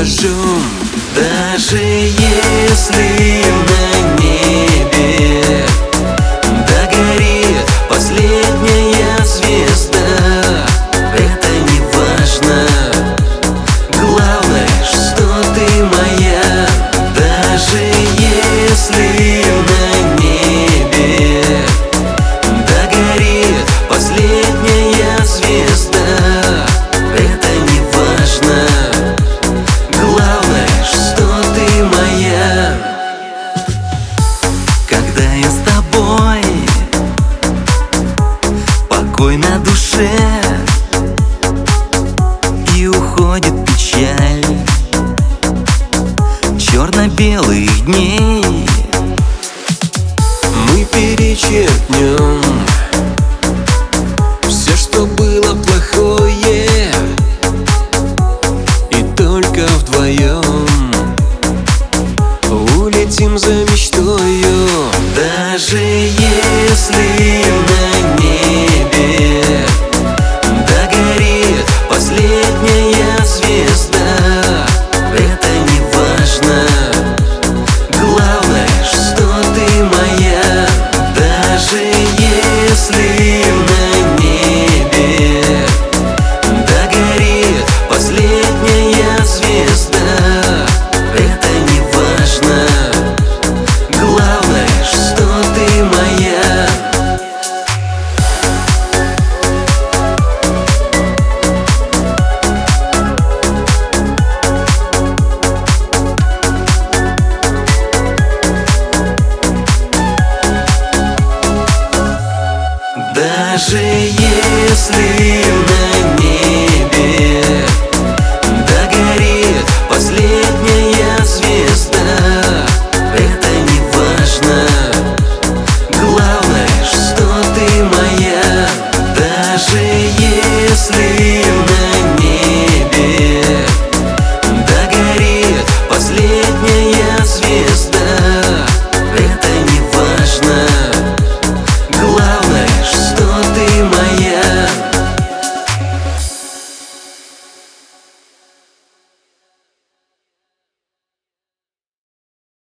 дождем. Даже если на небе догорит последняя звезда, это не важно. Главное, что ты моя. Даже если на небе догорит последняя звезда, это не важно. Главное, что ты моя. Когда я с тобой, покой на душе, и уходит печаль черно-белых дней.